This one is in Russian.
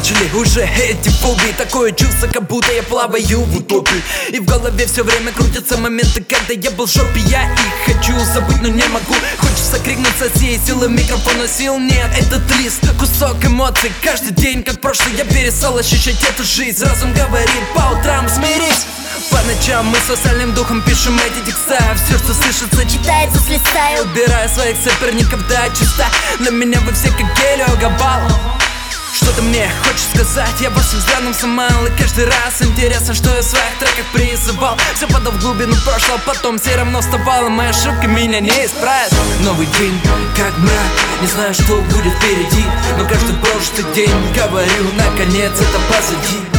закончили уже эти фобии. Такое чувство, как будто я плаваю в утопии. И в голове все время крутятся моменты, когда я был в жопе. Я их хочу забыть, но не могу. Хочется крикнуть со всей силы, микрофона сил нет. Этот лист, кусок эмоций. Каждый день, как прошлый, я перестал ощущать эту жизнь. Разум говорит по утрам смирись. По ночам мы с остальным духом пишем эти текста. Все, что слышится, читается с листа. Я убираю своих соперников до чиста. Для меня вы все как Гелио Габало. Что-то мне хочешь сказать, я вашим взглядом сломал. И каждый раз интересно, что я в своих треках призывал. Все падал в глубину прошлого, потом все равно вставал. И моя ошибка меня не исправит. Новый день, как мрак, не знаю, что будет впереди. Но каждый прошлый день говорю, наконец это позади.